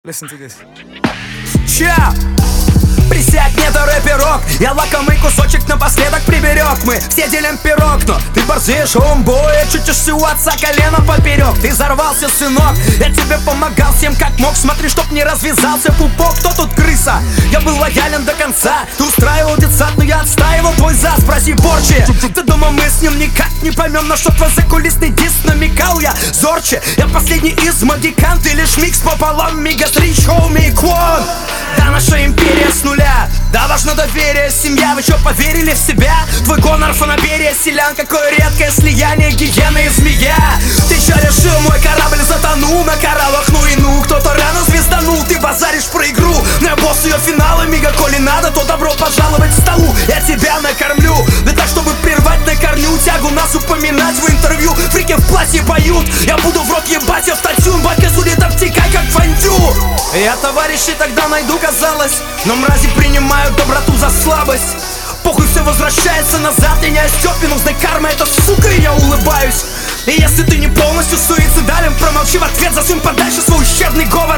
Listen to this. Ча! Присядь, не до рэперок. Я лакомый кусочек напоследок приберег. Мы все делим пирог, но ты борзеешь, омбой. Чутишься у отца колено поперек. Ты взорвался, сынок, я тебе помогал всем как мог. Смотри, чтоб не развязался пупок. Кто тут крыса? Я был лоялен до конца. Ты устраивал детсад, но я отстаивал твой зад. Спроси Порчи. Ты думал, мы с ним никак не поймем, на что твой закулисный диск намекал. Я зорче, я последний из магикан. Ты лишь микс пополам, Мега-3, Хоуми и Квон. Да, наша империя с нуля. Да, важно доверие, семья. Вы что, поверили в себя? Твой гонор, фанаберия, селян. Какое редкое слияние гиены и змея. Ты чё решил, мой корабль затонул на кораллах? Ну и ну, кто-то рано звезданул. Ты базаришь про игру, но я босс ее финала. Мига, коли надо, то добро пожаловать к столу. Я тебя накормлю, да так, чтобы прервать на корню тягу нас упоминать в интервью. Фрики в платье поют, я буду в рот ебать автотюн. Батька судит, обтекай как фондю. Я товарищей тогда найду, казалось, но мрази принимают доброту за слабость. Похуй, все возвращается назад. Я не Остепину, знай, карма это сука, и я улыбаюсь. И если ты не полностью суицидален, промолчи в ответ, засунь подальше свой ущербный говор.